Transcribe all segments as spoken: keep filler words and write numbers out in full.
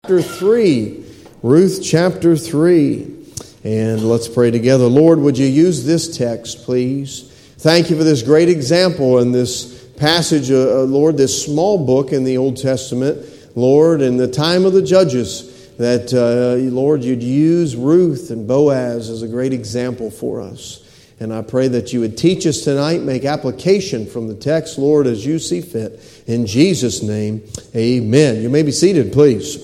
chapter three. Ruth chapter three. And let's pray together. Lord, would you use this text, please? Thank you for this great example in this passage, uh, Lord, this small book in the Old Testament. Lord, in the time of the Judges, that, uh, Lord, you'd use Ruth and Boaz as a great example for us. And I pray that you would teach us tonight, make application from the text, Lord, as you see fit. In Jesus' name, amen. You may be seated, please.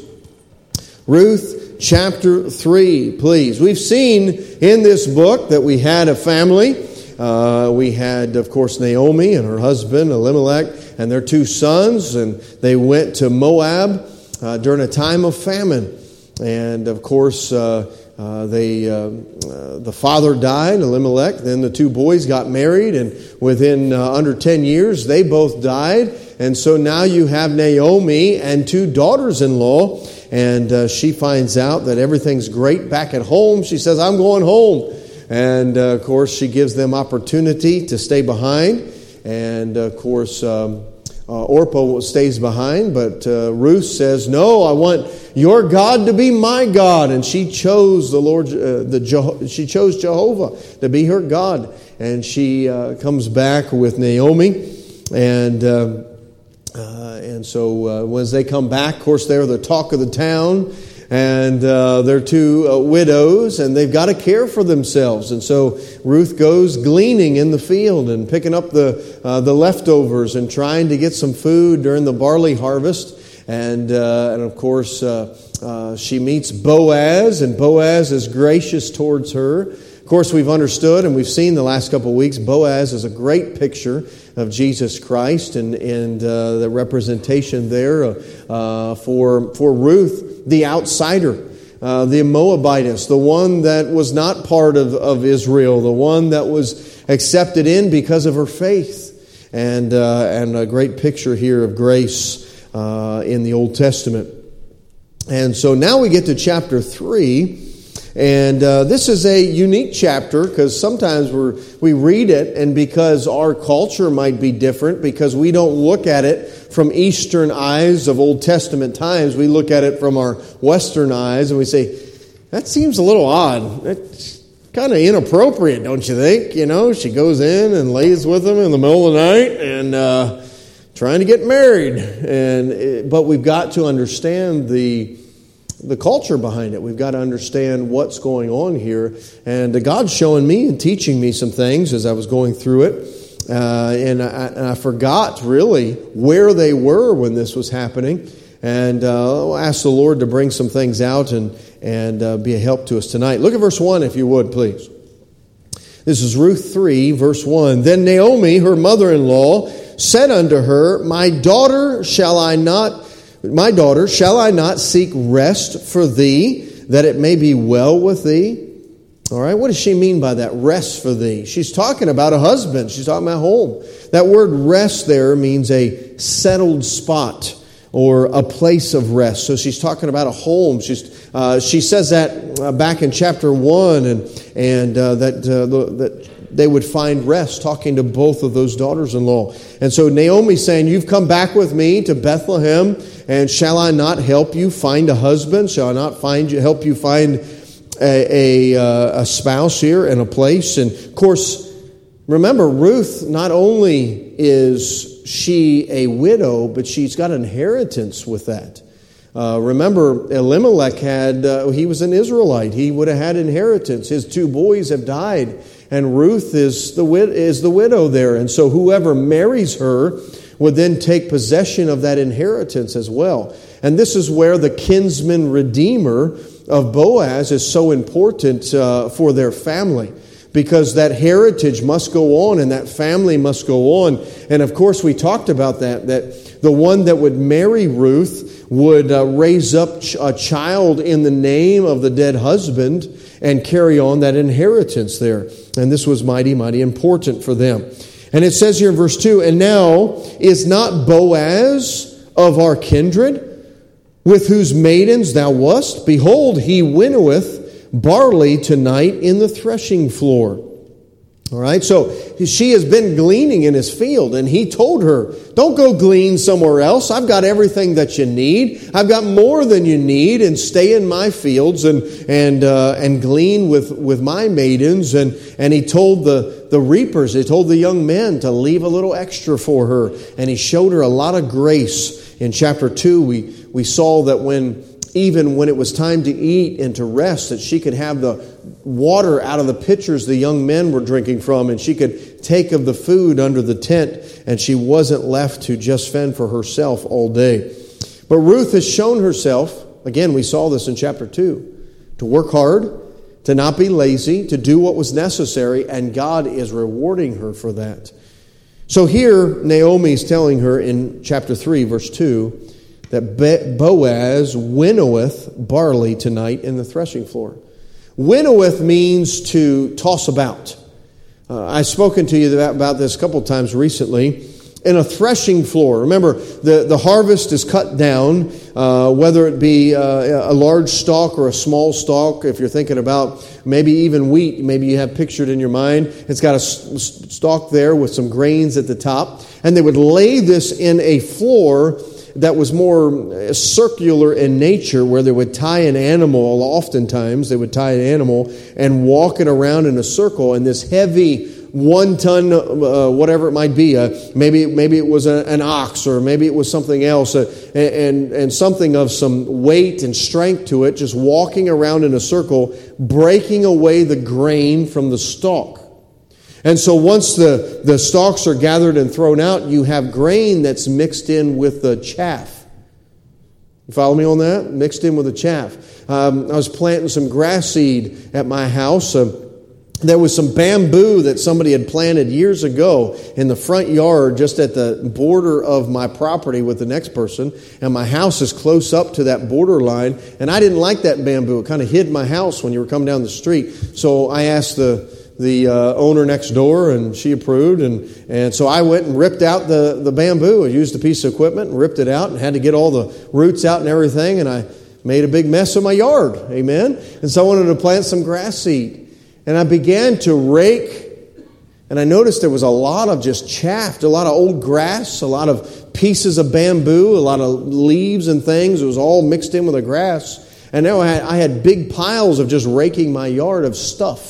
Ruth chapter three, please. We've seen in this book that we had a family. Uh, we had, of course, Naomi and her husband, Elimelech, and their two sons. And they went to Moab uh, during a time of famine. And, of course, uh, uh, they uh, uh, the father died, Elimelech. Then the two boys got married. And within uh, under ten years, they both died. And so now you have Naomi and two daughters-in-law. And uh, she finds out that everything's great back at home. She says, I'm going home. And, uh, of course, she gives them opportunity to stay behind. And, uh, of course, um, uh, Orpah stays behind. But uh, Ruth says, no, I want your God to be my God. And she chose the Lord, uh, the Je- she chose Jehovah to be her God. And she uh, comes back with Naomi. And uh, uh, and so uh, as they come back, of course, they're the talk of the town. And uh, they're two uh, widows, and they've got to care for themselves. And so Ruth goes gleaning in the field and picking up the uh, the leftovers and trying to get some food during the barley harvest. And uh, and of course, uh, uh, she meets Boaz, and Boaz is gracious towards her. Of course, we've understood and we've seen the last couple of weeks, Boaz is a great picture of Jesus Christ and, and uh, the representation there uh, for, for Ruth, the outsider, uh, the Moabitess, the one that was not part of, of Israel, the one that was accepted in because of her faith. And, uh, and a great picture here of grace uh, in the Old Testament. And so now we get to chapter three. And uh, this is a unique chapter because sometimes we we read it, and because our culture might be different, because we don't look at it from Eastern eyes of Old Testament times, we look at it from our Western eyes, and we say, that seems a little odd. It's kind of inappropriate, don't you think? You know, she goes in and lays with him in the middle of the night and uh, trying to get married. And it, but we've got to understand the... the culture behind it. We've got to understand what's going on here. And God's showing me and teaching me some things as I was going through it. Uh, and, I, and I forgot really where they were when this was happening. And uh, I'll ask the Lord to bring some things out and, and uh, be a help to us tonight. Look at verse one if you would, please. This is Ruth three, verse one. Then Naomi, her mother-in-law, said unto her, My daughter, shall I not My daughter, shall I not seek rest for thee, that it may be well with thee? All right, what does she mean by that, rest for thee? She's talking about a husband. She's talking about home. That word rest there means a settled spot or a place of rest. So she's talking about a home. She's uh, she says that uh, back in chapter one, and and uh, that uh, the, that. they would find rest, talking to both of those daughters-in-law. And so Naomi's saying, you've come back with me to Bethlehem, and shall I not help you find a husband? Shall I not find you, help you find a, a, uh, a spouse here and a place? And of course, remember, Ruth, not only is she a widow, but she's got inheritance with that. Uh, remember, Elimelech had, uh, he was an Israelite. He would have had inheritance. His two boys have died. And Ruth is the wid- is the widow there. And so whoever marries her would then take possession of that inheritance as well. And this is where the kinsman redeemer of Boaz is so important uh, for their family. Because that heritage must go on and that family must go on. And of course we talked about that, that the one that would marry Ruth would uh, raise up ch- a child in the name of the dead husband and carry on that inheritance there. And this was mighty, mighty important for them. And it says here in verse two, And now is not Boaz of our kindred, with whose maidens thou wast? Behold, he winnoweth barley tonight in the threshing floor. All right, so she has been gleaning in his field, and he told her, don't go glean somewhere else. I've got everything that you need. I've got more than you need, and stay in my fields and and uh, and glean with, with my maidens. And, and he told the, the reapers, he told the young men to leave a little extra for her, and he showed her a lot of grace. In chapter two, we, we saw that when even when it was time to eat and to rest, that she could have the water out of the pitchers the young men were drinking from, and she could take of the food under the tent, and she wasn't left to just fend for herself all day. But Ruth has shown herself, again, we saw this in chapter two, to work hard, to not be lazy, to do what was necessary, and God is rewarding her for that. So here, Naomi is telling her in chapter three, verse two, that Boaz winnoweth barley tonight in the threshing floor. Winnoweth means to toss about. Uh, I've spoken to you about this a couple of times recently. In a threshing floor, remember, the, the harvest is cut down, uh, whether it be uh, a large stalk or a small stalk. If you're thinking about maybe even wheat, maybe you have pictured in your mind, it's got a stalk there with some grains at the top. And they would lay this in a floor that was more circular in nature, where they would tie an animal, oftentimes they would tie an animal and walk it around in a circle, and this heavy one ton, uh, whatever it might be, uh, maybe maybe it was a, an ox, or maybe it was something else, uh, and, and something of some weight and strength to it, just walking around in a circle, breaking away the grain from the stalk. And so once the, the stalks are gathered and thrown out, you have grain that's mixed in with the chaff. You follow me on that? Mixed in with the chaff. Um, I was planting some grass seed at my house. Uh, there was some bamboo that somebody had planted years ago in the front yard, just at the border of my property with the next person. And my house is close up to that borderline. And I didn't like that bamboo. It kind of hid my house when you were coming down the street. So I asked the... the uh, owner next door, and she approved, and, and so I went and ripped out the, the bamboo. I used a piece of equipment and ripped it out and had to get all the roots out and everything, and I made a big mess of my yard. Amen? And so I wanted to plant some grass seed. And I began to rake, and I noticed there was a lot of just chaff, a lot of old grass, a lot of pieces of bamboo, a lot of leaves and things. It was all mixed in with the grass. And now I had, I had big piles of just raking my yard of stuff.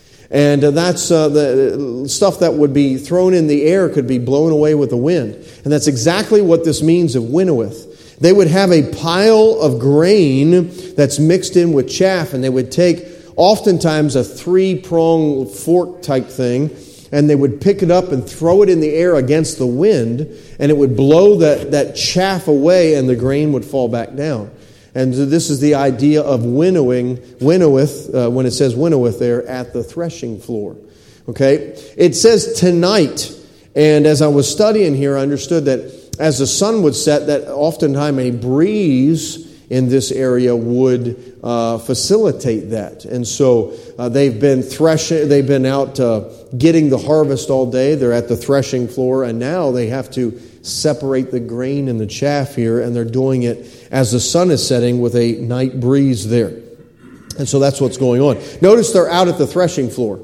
And uh, that's uh, the stuff that would be thrown in the air could be blown away with the wind. And that's exactly what this means of winnoweth. They would have a pile of grain that's mixed in with chaff, and they would take oftentimes a three-pronged fork type thing, and they would pick it up and throw it in the air against the wind, and it would blow that, that chaff away, and the grain would fall back down. And this is the idea of winnowing, winnoweth, uh, when it says winnoweth there, at the threshing floor. Okay? It says tonight, and as I was studying here, I understood that as the sun would set, that oftentimes a breeze in this area would uh, facilitate that. And so uh, they've been threshing, they've been out uh, getting the harvest all day. They're at the threshing floor, and now they have to separate the grain and the chaff here, and they're doing it as the sun is setting with a night breeze there. And so that's what's going on. Notice they're out at the threshing floor.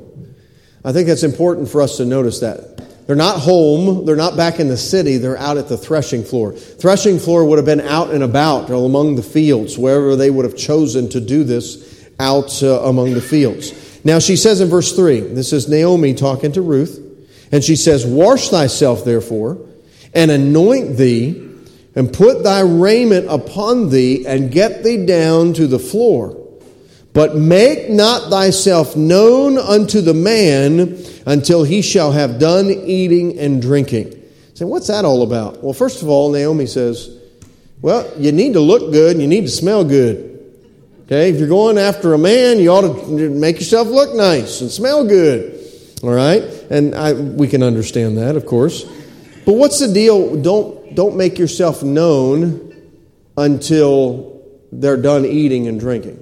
I think that's important for us to notice that. They're not home. They're not back in the city. They're out at the threshing floor. Threshing floor would have been out and about or among the fields, wherever they would have chosen to do this, out uh, among the fields. Now she says in verse three, this is Naomi talking to Ruth, and she says, "Wash thyself therefore, and anoint thee, and put thy raiment upon thee, and get thee down to the floor. But make not thyself known unto the man until he shall have done eating and drinking." So what's that all about? Well, first of all, Naomi says, well, you need to look good and you need to smell good. Okay, if you're going after a man, you ought to make yourself look nice and smell good. All right? And I, we can understand that, of course. But what's the deal? Don't, don't make yourself known until they're done eating and drinking.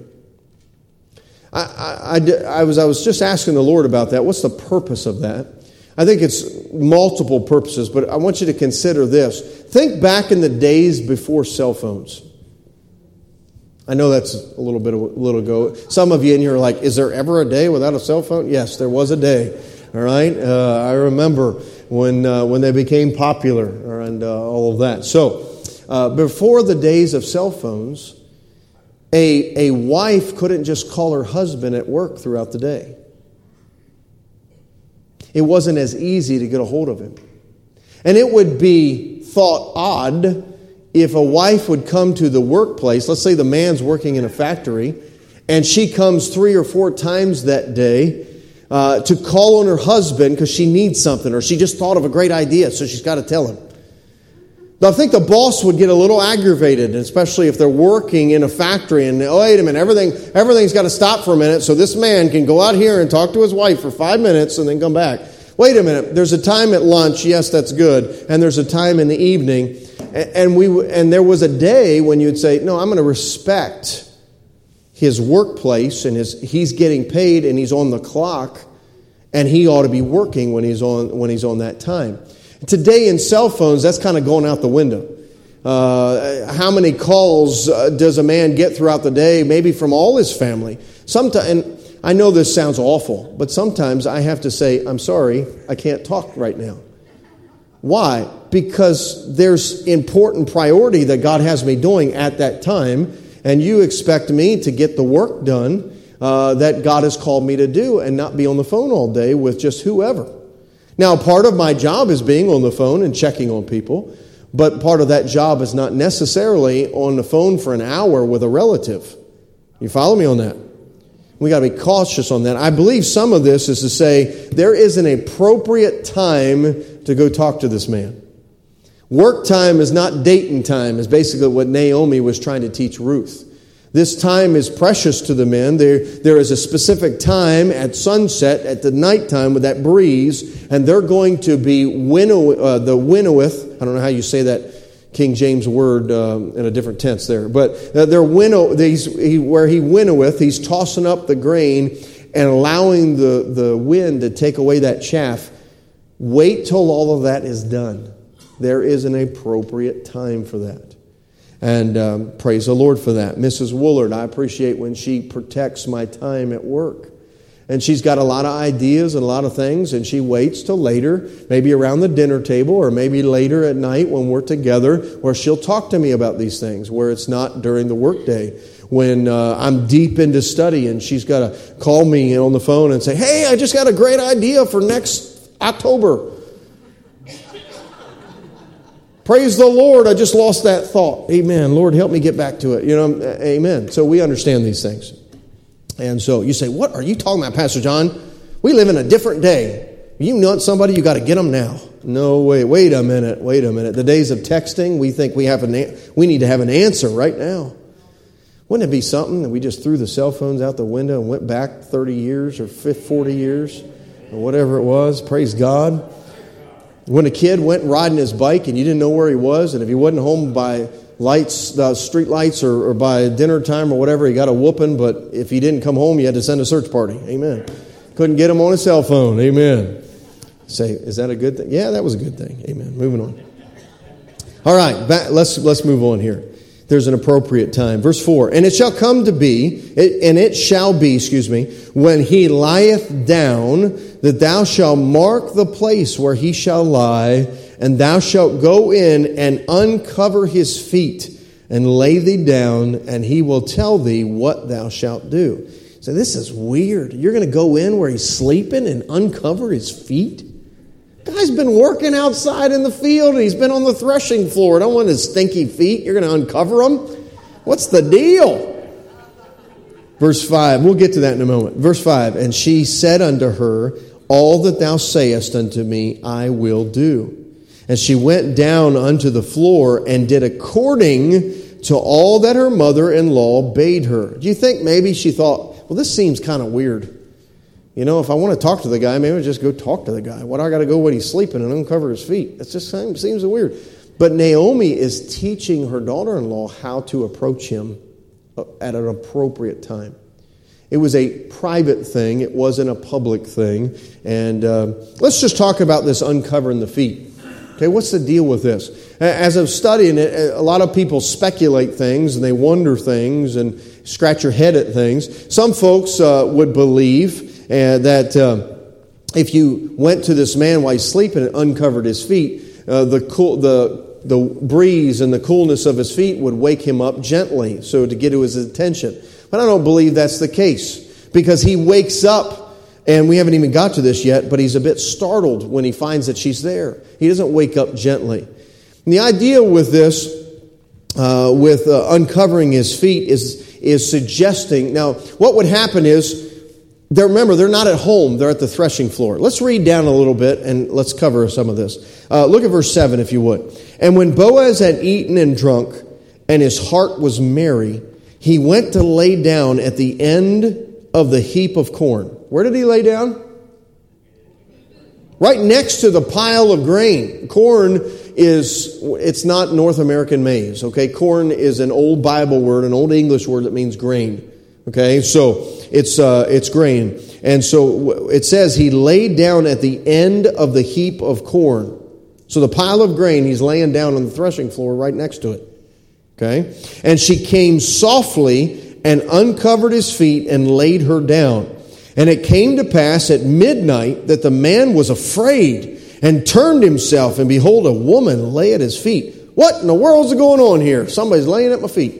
I, I, I, I, was, I was just asking the Lord about that. What's the purpose of that? I think it's multiple purposes, but I want you to consider this. Think back in the days before cell phones. I know that's a little bit of a little ago. Some of you in here are like, is there ever a day without a cell phone? Yes, there was a day. All right, uh, I remember when uh, when they became popular and uh, all of that. So, uh, before the days of cell phones, a a wife couldn't just call her husband at work throughout the day. It wasn't as easy to get a hold of him, and it would be thought odd if a wife would come to the workplace. Let's say the man's working in a factory, and she comes three or four times that day uh, to call on her husband because she needs something, or she just thought of a great idea, so she's got to tell him. Now, I think the boss would get a little aggravated, especially if they're working in a factory and, oh, wait a minute, everything, everything's got to stop for a minute so this man can go out here and talk to his wife for five minutes and then come back. Wait a minute, there's a time at lunch, yes, that's good, and there's a time in the evening. And we and there was a day when you'd say, no, I'm going to respect his workplace, and his he's getting paid and he's on the clock, and he ought to be working when he's on when he's on that time. Today in cell phones, that's kind of going out the window. Uh, how many calls uh, does a man get throughout the day? Maybe from all his family. Sometimes, and I know this sounds awful, but sometimes I have to say, I'm sorry, I can't talk right now. Why? Because there's important priority that God has me doing at that time, and you expect me to get the work done uh, that God has called me to do and not be on the phone all day with just whoever. Now, part of my job is being on the phone and checking on people, but part of that job is not necessarily on the phone for an hour with a relative. You follow me on that? We got to be cautious on that. I believe some of this is to say there is an appropriate time to go talk to this man. Work time is not dating time, is basically what Naomi was trying to teach Ruth. This time is precious to the men. There, there is a specific time at sunset, at the nighttime with that breeze, and they're going to be winnow, uh, the winnoweth. I don't know how you say that King James word um, in a different tense there, but uh, they're winnow. These he, where he winnoweth, he's tossing up the grain and allowing the the wind to take away that chaff. Wait till all of that is done. There is an appropriate time for that. And um, praise the Lord for that. Missus Woolard, I appreciate when she protects my time at work. And she's got a lot of ideas and a lot of things, and she waits till later, maybe around the dinner table or maybe later at night when we're together, where she'll talk to me about these things, where it's not during the workday. When uh, I'm deep into study and she's got to call me on the phone and say, hey, I just got a great idea for next October. Praise the Lord, I just lost that thought. Amen. Lord, help me get back to it. You know, amen. So we understand these things. And so you say, what are you talking about, Pastor John? We live in a different day. You want somebody, you got to get them now. No, wait, wait a minute, wait a minute. The days of texting, we think we have an, we need to have an answer right now. Wouldn't it be something that we just threw the cell phones out the window and went back thirty years or forty years or whatever it was? Praise God. When a kid went riding his bike and you didn't know where he was, and if he wasn't home by lights, uh, street lights, or, or by dinner time or whatever, he got a whooping. But if he didn't come home, you had to send a search party. Amen. Couldn't get him on his cell phone. Amen. Say, is that a good thing? Yeah, that was a good thing. Amen. Moving on. All right, back, let's let's move on here. There's an appropriate time. Verse four, and it shall come to be, it, and it shall be, excuse me, when he lieth down, that thou shalt mark the place where he shall lie, and thou shalt go in and uncover his feet, and lay thee down, and he will tell thee what thou shalt do. So this is weird. You're going to go in where he's sleeping and uncover his feet? Guy's been working outside in the field, and he's been on the threshing floor. I don't want his stinky feet. You're going to uncover them? What's the deal? Verse five, we'll get to that in a moment. Verse five, and she said unto her, all that thou sayest unto me, I will do. And she went down unto the floor and did according to all that her mother-in-law bade her. Do you think maybe she thought, well, this seems kind of weird. You know, if I want to talk to the guy, maybe I'll just go talk to the guy. What do I got to go when he's sleeping and uncover his feet? It just seems, seems weird. But Naomi is teaching her daughter-in-law how to approach him at an appropriate time. It was a private thing. It wasn't a public thing. And uh, let's just talk about this uncovering the feet. Okay, what's the deal with this? As I'm studying it, a lot of people speculate things and they wonder things and scratch your head at things. Some folks uh, would believe uh, that uh, if you went to this man while he's sleeping and uncovered his feet, uh, the cool, the the breeze and the coolness of his feet would wake him up gently, so to get to his attention. But I don't believe that's the case, because he wakes up, and we haven't even got to this yet, but he's a bit startled when he finds that she's there. He doesn't wake up gently. And the idea with this, uh, with uh, uncovering his feet, is is suggesting. Now, what would happen is, They're, remember, they're not at home. They're at the threshing floor. Let's read down a little bit and let's cover some of this. Uh, look at verse seven, if you would. And when Boaz had eaten and drunk, and his heart was merry, he went to lay down at the end of the heap of corn. Where did he lay down? Right next to the pile of grain. Corn is, it's not North American maize, okay? Corn is an old Bible word, an old English word that means grain. Okay, so it's uh, it's grain. And so it says he laid down at the end of the heap of corn. So the pile of grain, he's laying down on the threshing floor right next to it. Okay? And she came softly and uncovered his feet and laid her down. And it came to pass at midnight that the man was afraid and turned himself, and behold, a woman lay at his feet. What in the world's going on here? Somebody's laying at my feet.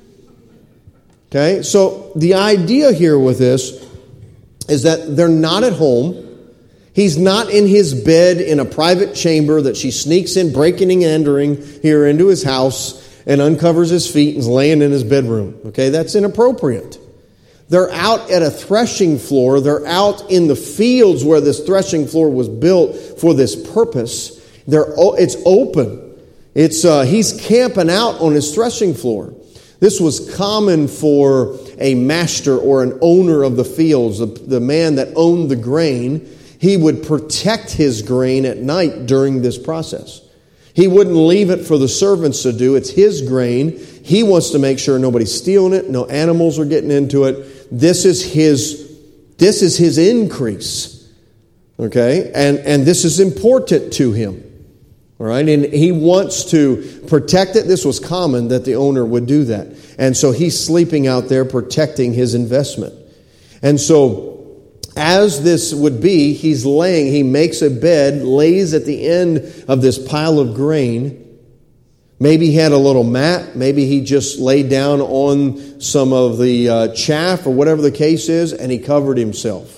Okay, so the idea here with this is that they're not at home. He's not in his bed in a private chamber that she sneaks in, breaking and entering here into his house and uncovers his feet and is laying in his bedroom. Okay, that's inappropriate. They're out at a threshing floor. They're out in the fields where this threshing floor was built for this purpose. They're, it's open. It's uh, he's camping out on his threshing floor. This was common for a master or an owner of the fields, the, the man that owned the grain. He would protect his grain at night during this process. He wouldn't leave it for the servants to do. It's his grain. He wants to make sure nobody's stealing it, no animals are getting into it. This is his, this is his increase. Okay? And, and this is important to him. All right, and he wants to protect it. This was common that the owner would do that. And so he's sleeping out there protecting his investment. And so as this would be, he's laying, he makes a bed, lays at the end of this pile of grain. Maybe he had a little mat. Maybe he just laid down on some of the uh, chaff or whatever the case is, and he covered himself.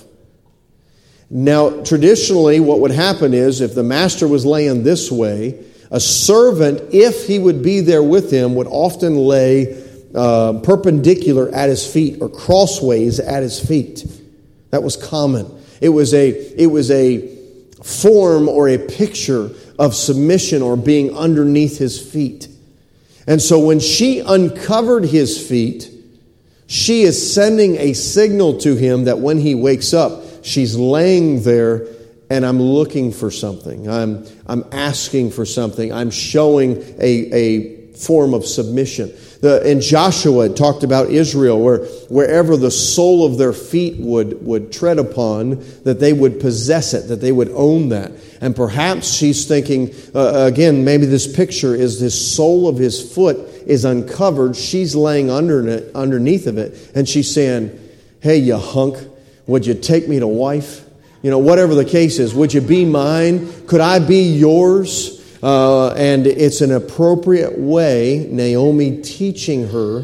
Now, traditionally, what would happen is if the master was laying this way, a servant, if he would be there with him, would often lay uh, perpendicular at his feet or crossways at his feet. That was common. It was a, it was a form or a picture of submission or being underneath his feet. And so when she uncovered his feet, she is sending a signal to him that when he wakes up, she's laying there, and I'm looking for something. I'm I'm asking for something. I'm showing a, a form of submission. The, in Joshua, it talked about Israel, where wherever the sole of their feet would, would tread upon, that they would possess it, that they would own that. And perhaps she's thinking, uh, again, maybe this picture is this sole of his foot is uncovered. She's laying under it, underneath of it, and she's saying, hey, you hunk, would you take me to wife? You know, whatever the case is, would you be mine? Could I be yours? Uh, and it's an appropriate way, Naomi teaching her,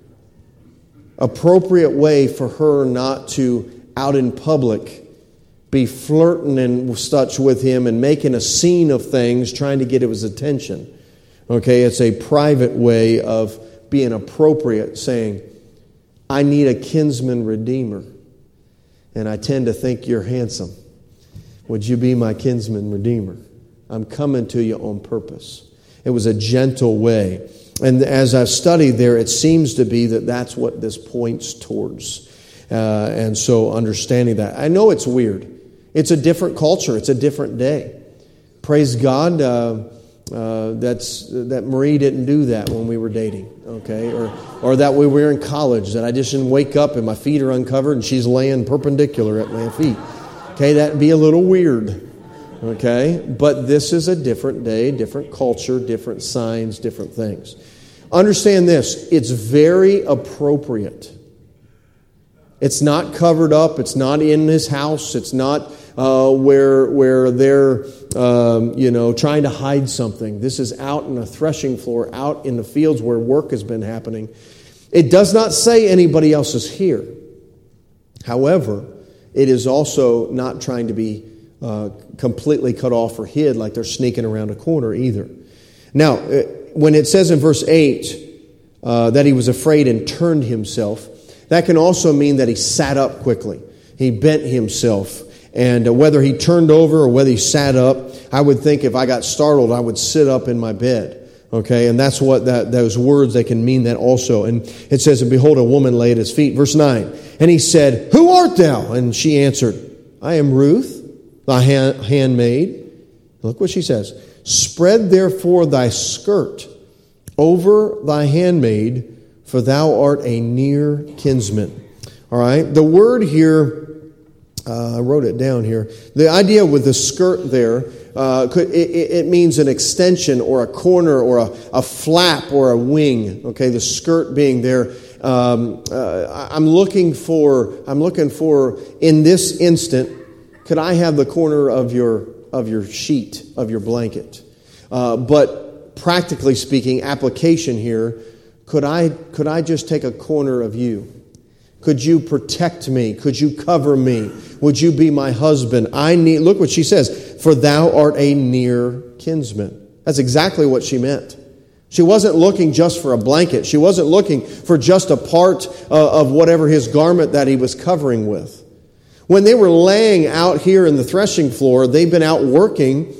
appropriate way for her not to, out in public, be flirting and such with him and making a scene of things, trying to get his attention. Okay, it's a private way of being appropriate, saying, I need a kinsman redeemer. And I tend to think you're handsome. Would you be my kinsman redeemer? I'm coming to you on purpose. It was a gentle way. And as I've studied there, it seems to be that that's what this points towards. Uh, and so understanding that. I know it's weird. It's a different culture. It's a different day. Praise God uh, uh, that's that Marie didn't do that when we were dating. Okay, or or that we were in college, that I just didn't wake up and my feet are uncovered and she's laying perpendicular at my feet. Okay, that'd be a little weird. Okay, but this is a different day, different culture, different signs, different things. Understand this, it's very appropriate It's not covered up. It's not in his house. It's not uh, where where they're um, you know trying to hide something. This is out in a threshing floor, out in the fields where work has been happening. It does not say anybody else is here. However, it is also not trying to be uh, completely cut off or hid like they're sneaking around a corner either. Now, when it says in verse eight uh, that he was afraid and turned himself, that can also mean that he sat up quickly. He bent himself. And uh, whether he turned over or whether he sat up, I would think if I got startled, I would sit up in my bed. Okay, and that's what that those words, they can mean that also. And it says, and behold, a woman lay at his feet. Verse nine, and he said, who art thou? And she answered, I am Ruth, thy hand, handmaid. Look what she says. Spread therefore thy skirt over thy handmaid, for thou art a near kinsman. All right, the word here, uh, I wrote it down here. The idea with the skirt there, Uh, could, it, it means an extension or a corner or a, a flap or a wing. Okay, the skirt being there. Um, uh, I'm looking for. I'm looking for. In this instant, could I have the corner of your of your sheet of your blanket? Uh, but practically speaking, application here. Could I could I just take a corner of you? Could you protect me? Could you cover me? Would you be my husband? I need, look what she says, for thou art a near kinsman. That's exactly what she meant. She wasn't looking just for a blanket. She wasn't looking for just a part uh, of whatever his garment that he was covering with. When they were laying out here in the threshing floor, they've been out working.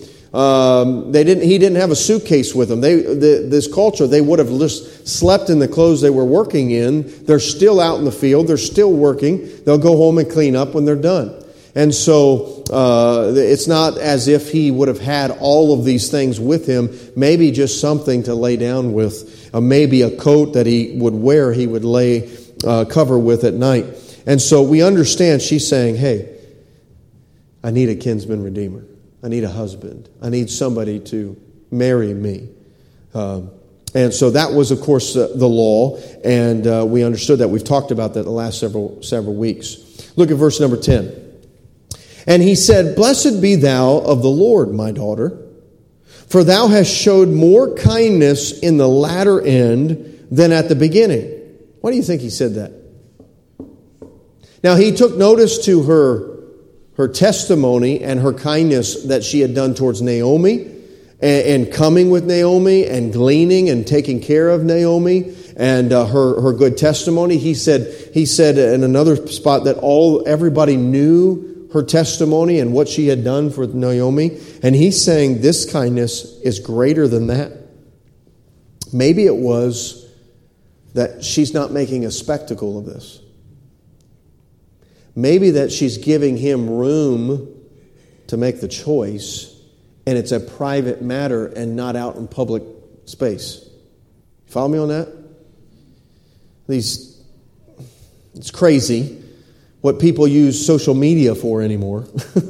Um, they didn't. He didn't have a suitcase with him. They, the, this culture, they would have just slept in the clothes they were working in. They're still out in the field. They're still working. They'll go home and clean up when they're done. And so uh, it's not as if he would have had all of these things with him. Maybe just something to lay down with. Uh, maybe a coat that he would wear. He would lay uh, cover with at night. And so we understand she's saying, "Hey, I need a kinsman redeemer. I need a husband. I need somebody to marry me." Um, and so that was, of course, uh, the law, and uh, we understood that. We've talked about that the last several several weeks. Look at verse number ten. And he said, Blessed be thou of the Lord, my daughter, for thou hast showed more kindness in the latter end than at the beginning. Why do you think he said that? Now, he took notice to her her testimony and her kindness that she had done towards Naomi, and, and coming with Naomi and gleaning and taking care of Naomi, and uh, her her good testimony. He said he said in another spot that all everybody knew her testimony and what she had done for Naomi, and he's saying this kindness is greater than that. Maybe it was that she's not making a spectacle of this. Maybe that she's giving him room to make the choice, and it's a private matter and not out in public space. Follow me on that? These, it's crazy what people use social media for anymore.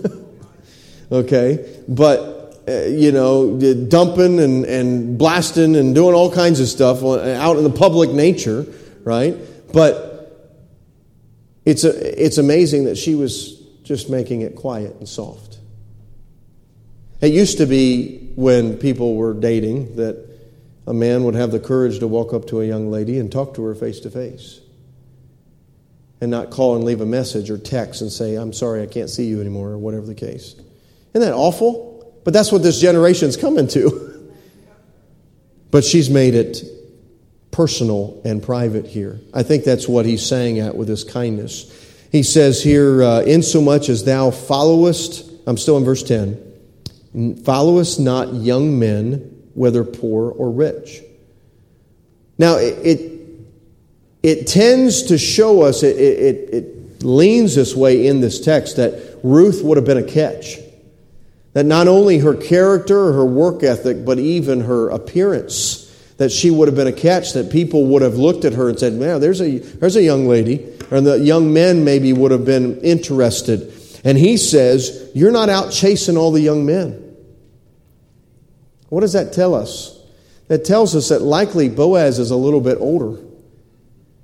Okay? But, uh, you know, dumping and, and blasting and doing all kinds of stuff out in the public nature, right? But It's a, it's amazing that she was just making it quiet and soft. It used to be when people were dating that a man would have the courage to walk up to a young lady and talk to her face to face and not call and leave a message or text and say, I'm sorry, I can't see you anymore, or whatever the case. Isn't that awful? But that's what this generation's coming to. But she's made it personal and private here. I think that's what he's saying at with his kindness. He says here, uh, insomuch as thou followest, I'm still in verse ten, followest not young men, whether poor or rich. Now, it it, it tends to show us, it, it, it leans this way in this text, that Ruth would have been a catch. That not only her character or her work ethic, but even her appearance, that she would have been a catch, that people would have looked at her and said, man, there's a there's a young lady. Or the young men maybe would have been interested. And he says, you're not out chasing all the young men. What does that tell us? That tells us that likely Boaz is a little bit older.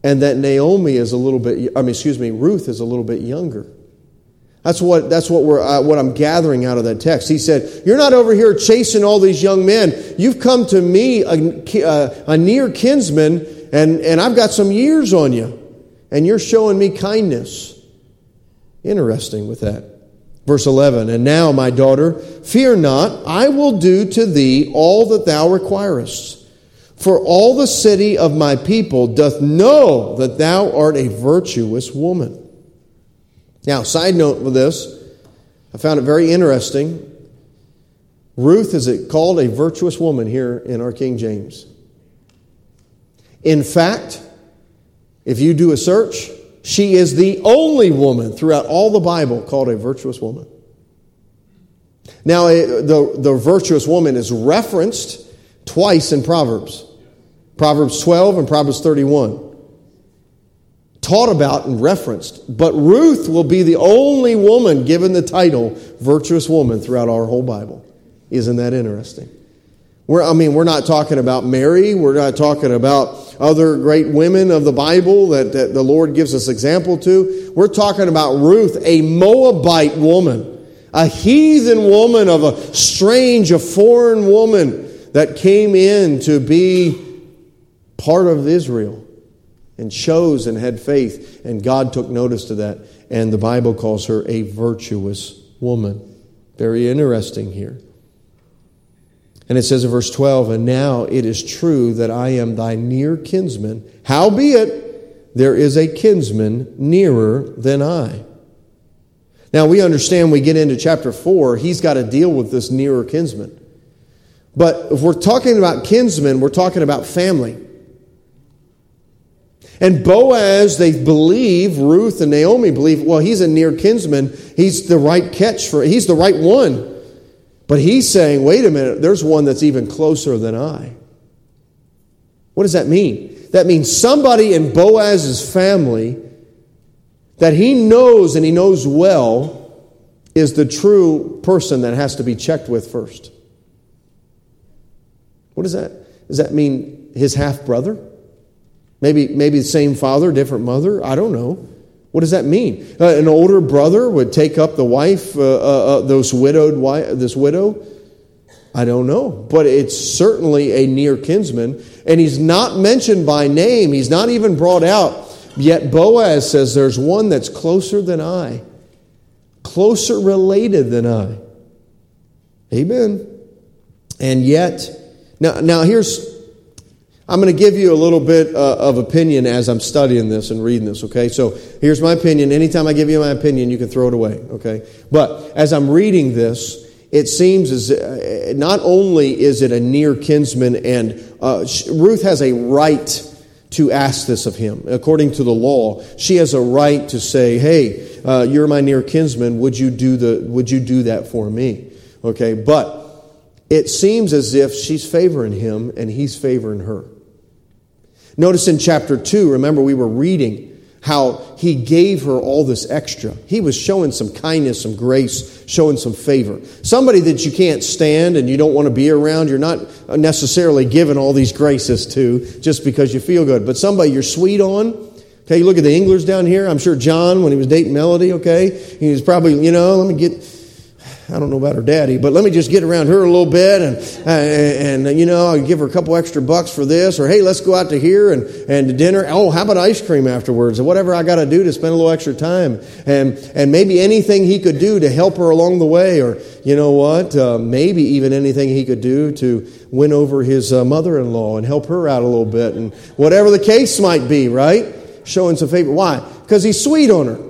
and that Naomi is a little bit, I mean, excuse me, Ruth is a little bit younger. That's what that's what we're uh, what I'm gathering out of that text. He said, "You're not over here chasing all these young men. You've come to me, a, a, a near kinsman, and, and I've got some years on you, and you're showing me kindness." Interesting with that. Verse eleven, "And now, my daughter, fear not, I will do to thee all that thou requirest. For all the city of my people doth know that thou art a virtuous woman." Now, side note with this, I found it very interesting. Ruth is called a virtuous woman here in our King James. In fact, if you do a search, she is the only woman throughout all the Bible called a virtuous woman. Now, the, the virtuous woman is referenced twice in Proverbs. Proverbs twelve and Proverbs thirty-one. Taught about and referenced. But Ruth will be the only woman given the title virtuous woman throughout our whole Bible. Isn't that interesting? We're, I mean, we're not talking about Mary. We're not talking about other great women of the Bible that, that the Lord gives us example to. We're talking about Ruth, a Moabite woman, a heathen woman of a strange, a foreign woman that came in to be part of Israel. And chose and had faith, and God took notice to that. And the Bible calls her a virtuous woman. Very interesting here. And it says in verse twelve, "And now it is true that I am thy near kinsman. Howbeit, there is a kinsman nearer than I." Now we understand we get into chapter four, he's got to deal with this nearer kinsman. But if we're talking about kinsmen, we're talking about family. And Boaz, they believe, Ruth and Naomi believe, well, he's a near kinsman. He's the right catch for, he's the right one. But he's saying, wait a minute, there's one that's even closer than I. What does that mean? That means somebody in Boaz's family that he knows and he knows well is the true person that has to be checked with first. What does that? Does that mean his half-brother? Maybe maybe the same father, different mother. I don't know. What does that mean? Uh, an older brother would take up the wife, uh, uh, uh, those widowed wife, this widow. I don't know, but it's certainly a near kinsman, and he's not mentioned by name. He's not even brought out. Yet Boaz says there's one that's closer than I, closer related than I. Amen. And yet, now now here's. I'm going to give you a little bit uh, of opinion as I'm studying this and reading this, okay? So here's my opinion. Anytime I give you my opinion, you can throw it away, okay? But as I'm reading this, it seems as uh, not only is it a near kinsman, and uh, Ruth has a right to ask this of him. According to the law, she has a right to say, hey, uh, you're my near kinsman. Would you do the? Would you do that for me? Okay, but it seems as if she's favoring him and he's favoring her. Notice in chapter two, remember we were reading how he gave her all this extra. He was showing some kindness, some grace, showing some favor. Somebody that you can't stand and you don't want to be around, you're not necessarily giving all these graces to just because you feel good. But somebody you're sweet on. Okay, you look at the Englers down here. I'm sure John, when he was dating Melody, okay, he was probably, you know, let me get... I don't know about her daddy, but let me just get around her a little bit, and and, and you know, I'll give her a couple extra bucks for this, or hey, let's go out to here and, and to dinner. Oh, how about ice cream afterwards, or whatever I got to do to spend a little extra time, and and maybe anything he could do to help her along the way, or you know what, uh, maybe even anything he could do to win over his uh, mother-in-law and help her out a little bit, and whatever the case might be, right? Showing some favor. Why? Because he's sweet on her,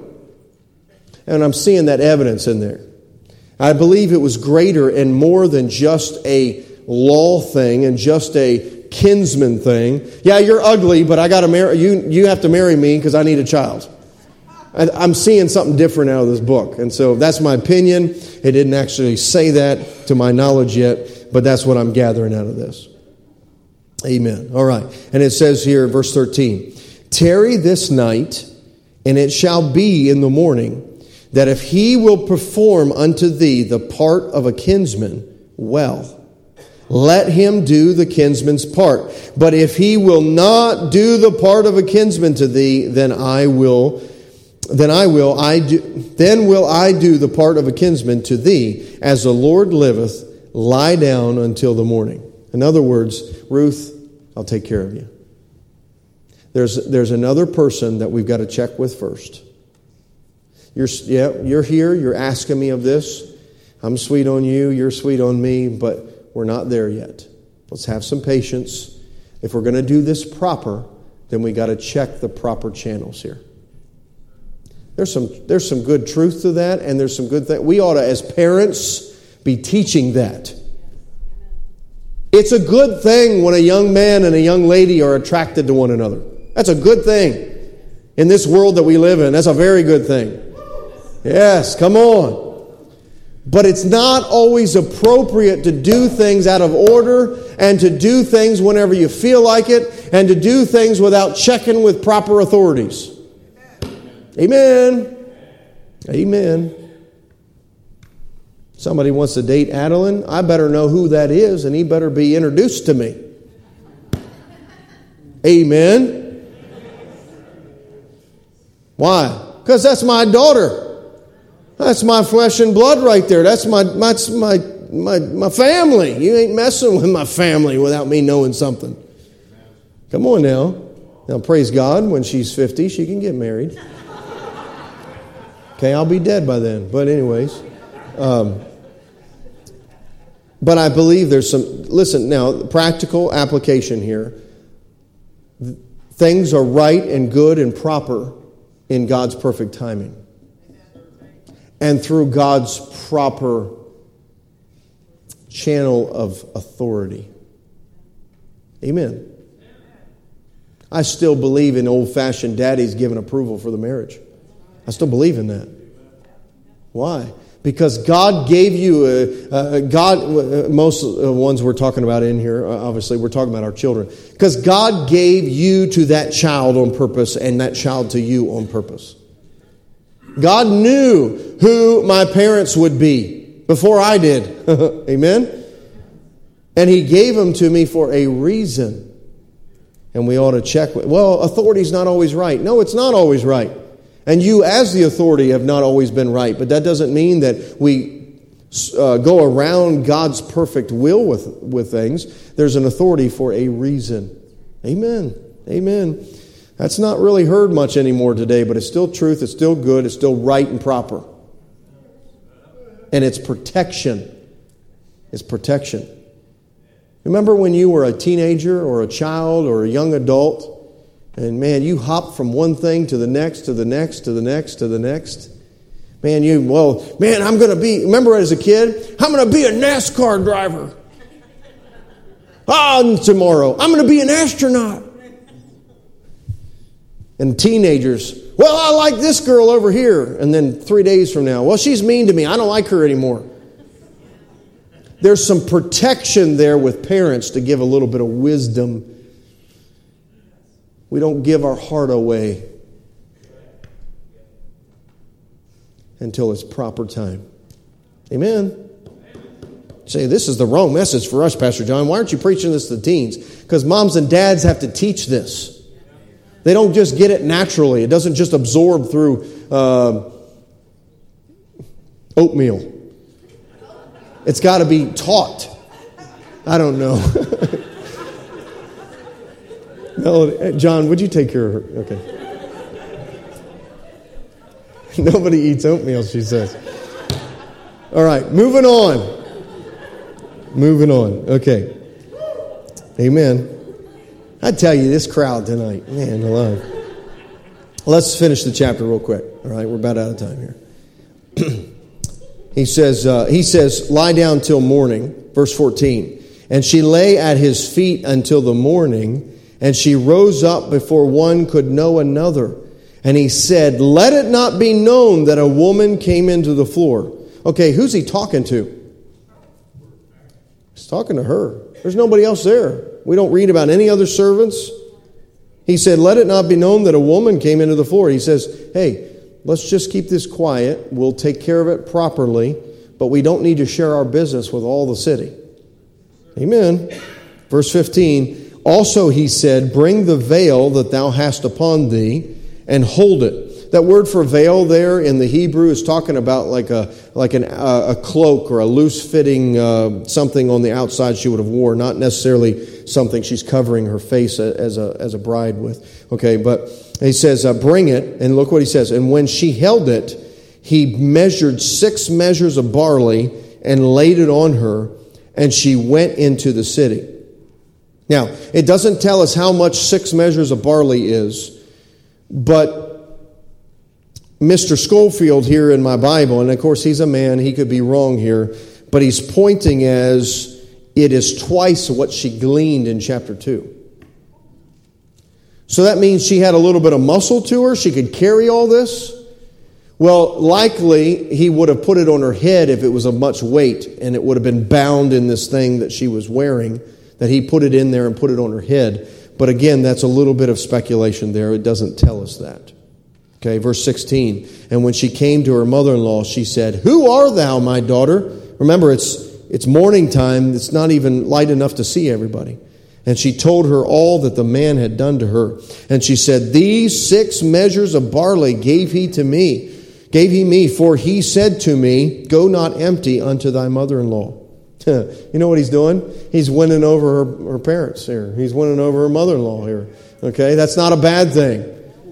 and I'm seeing that evidence in there. I believe it was greater and more than just a law thing and just a kinsman thing. Yeah, you're ugly, but I got to marry you. You have to marry me because I need a child. I'm seeing something different out of this book, and so that's my opinion. It didn't actually say that to my knowledge yet, but that's what I'm gathering out of this. Amen. All right, and it says here, verse thirteen: "Tarry this night, and it shall be in the morning, that if he will perform unto thee the part of a kinsman, well. let him do the kinsman's part. But if he will not do the part of a kinsman to thee, then I will, then I will, I do, then will I do the part of a kinsman to thee, as the Lord liveth, lie down until the morning. In other words, Ruth, I'll take care of you. There's there's another person that we've got to check with first. You're yeah, you're here, you're asking me of this. I'm sweet on you, you're sweet on me, but we're not there yet. Let's have some patience. If we're going to do this proper, then we got to check the proper channels here. There's some there's some good truth to that, and there's some good things. We ought to, as parents, be teaching that. It's a good thing when a young man and a young lady are attracted to one another. That's a good thing in this world that we live in. That's a very good thing. Yes, come on. But it's not always appropriate to do things out of order and to do things whenever you feel like it and to do things without checking with proper authorities. Amen. Amen. Somebody wants to date Adeline. I better know who that is, and he better be introduced to me. Amen. Why? Because that's my daughter. That's my flesh and blood right there. That's my, my, my, my, my family. You ain't messing with my family without me knowing something. Come on now. Now, praise God, when she's fifty, she can get married. Okay, I'll be dead by then. But anyways. Um, but I believe there's some... Listen, now, practical application here. Things are right and good and proper in God's perfect timing. And through God's proper channel of authority. Amen. I still believe in old-fashioned daddies giving approval for the marriage. I still believe in that. Why? Because God gave you a, a God. Most of the ones we're talking about in here, obviously, we're talking about our children. Because God gave you to that child on purpose, and that child to you on purpose. God knew who my parents would be before I did. Amen? And He gave them to me for a reason. And we ought to check. Well, authority's not always right. No, it's not always right. And you, as the authority, have not always been right. But that doesn't mean that we uh, go around God's perfect will with, with things. There's an authority for a reason. Amen. Amen. That's not really heard much anymore today, but it's still truth, it's still good, it's still right and proper. And it's protection. It's protection. Remember when you were a teenager or a child or a young adult, and man, you hopped from one thing to the next, to the next, to the next, to the next. Man, you, well, man, I'm going to be, remember as a kid, I'm going to be a NASCAR driver. Ah, tomorrow, I'm going to be an astronaut. And teenagers, well, I like this girl over here. And then three days from now, well, she's mean to me. I don't like her anymore. There's some protection there with parents to give a little bit of wisdom. We don't give our heart away until it's proper time. Amen. Say, this is the wrong message for us, Pastor John. Why aren't you preaching this to the teens? Because moms and dads have to teach this. They don't just get it naturally. It doesn't just absorb through uh, oatmeal. It's got to be taught. I don't know. No, John, would you take care of her? Okay. Nobody eats oatmeal, she says. All right, moving on. Moving on. Okay. Amen. I tell you, this crowd tonight, man alive. Let's finish the chapter real quick. All right, we're about out of time here. he says, uh, he says, lie down till morning. Verse fourteen. And she lay at his feet until the morning, and she rose up before one could know another. And he said, let it not be known that a woman came into the floor. Okay, who's he talking to? He's talking to her. There's nobody else there. We don't read about any other servants. He said, let it not be known that a woman came into the floor. He says, hey, let's just keep this quiet. We'll take care of it properly, but we don't need to share our business with all the city. Amen. Verse fifteen, also he said, bring the veil that thou hast upon thee, and hold it. That word for veil there in the Hebrew is talking about like a like an, uh, a cloak or a loose-fitting uh, something on the outside she would have worn, not necessarily something she's covering her face as a as a bride with. Okay, but he says, uh, bring it, and look what he says. And when she held it, he measured six measures of barley and laid it on her, and she went into the city. Now, it doesn't tell us how much six measures of barley is, but Mister Schofield here in my Bible, and of course he's a man, he could be wrong here, but he's pointing as it is twice what she gleaned in chapter two. So that means she had a little bit of muscle to her, she could carry all this. Well, likely he would have put it on her head if it was of much weight, and it would have been bound in this thing that she was wearing, that he put it in there and put it on her head. But again, that's a little bit of speculation there. It doesn't tell us that. Okay, verse sixteen. And when she came to her mother-in-law, she said, who art thou, my daughter? Remember, it's it's morning time. It's not even light enough to see everybody. And she told her all that the man had done to her. And she said, these six measures of barley gave he to me. Gave he me, for he said to me, go not empty unto thy mother-in-law. You know what he's doing? He's winning over her, her parents here. He's winning over her mother-in-law here. Okay, that's not a bad thing.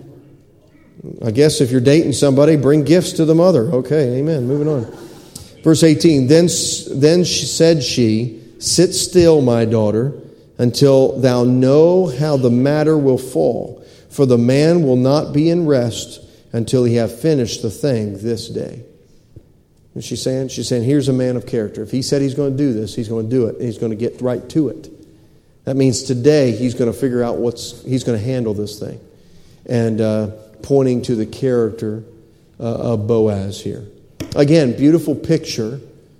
I guess if you're dating somebody, bring gifts to the mother. Okay, amen. Moving on. Verse eighteen, then, then she said she, sit still, my daughter, until thou know how the matter will fall. For the man will not be in rest until he have finished the thing this day. What's she saying? She's saying, here's a man of character. If he said he's going to do this, he's going to do it. And he's going to get right to it. That means today he's going to figure out what's, he's going to handle this thing. And uh, pointing to the character uh, of Boaz here. Again, beautiful picture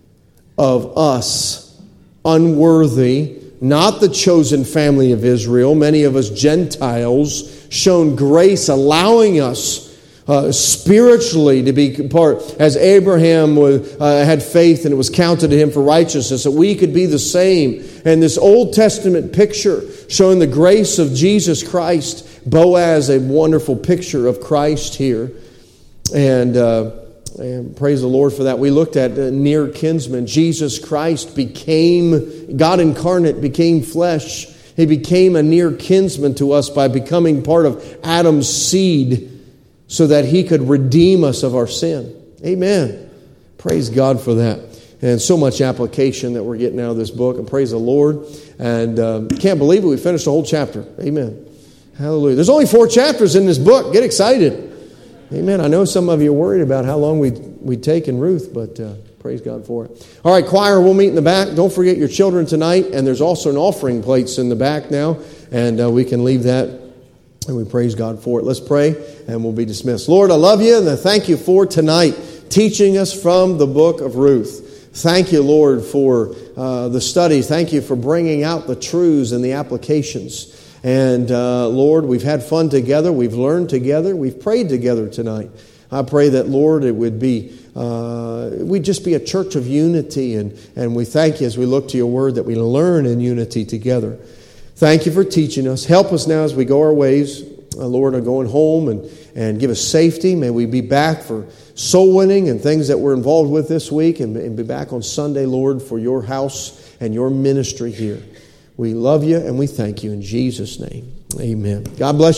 of us, unworthy, not the chosen family of Israel, many of us Gentiles, shown grace, allowing us Uh, spiritually to be part, as Abraham was, uh, had faith and it was counted to him for righteousness, that we could be the same. And this Old Testament picture showing the grace of Jesus Christ, Boaz, a wonderful picture of Christ here. And, uh, and praise the Lord for that. We looked at uh, near kinsman. Jesus Christ became, God incarnate became flesh. He became a near kinsman to us by becoming part of Adam's seed, so that he could redeem us of our sin. Amen. Praise God for that. And so much application that we're getting out of this book. And praise the Lord. And um, can't believe it. We finished the whole chapter. Amen. Hallelujah. There's only four chapters in this book. Get excited. Amen. I know some of you are worried about how long we'd, we'd take in Ruth, but uh, praise God for it. All right, choir, we'll meet in the back. Don't forget your children tonight. And there's also an offering plates in the back now. And uh, we can leave that. And we praise God for it. Let's pray and we'll be dismissed. Lord, I love you and I thank you for tonight teaching us from the book of Ruth. Thank you, Lord, for uh, the study. Thank you for bringing out the truths and the applications. And uh, Lord, we've had fun together. We've learned together. We've prayed together tonight. I pray that, Lord, it would be, uh, we'd just be a church of unity. And, and we thank you as we look to your word that we learn in unity together. Thank you for teaching us. Help us now as we go our ways. Uh, Lord, are going home and, and give us safety. May we be back for soul winning and things that we're involved with this week and, and be back on Sunday, Lord, for your house and your ministry here. We love you and we thank you in Jesus' name. Amen. God bless you.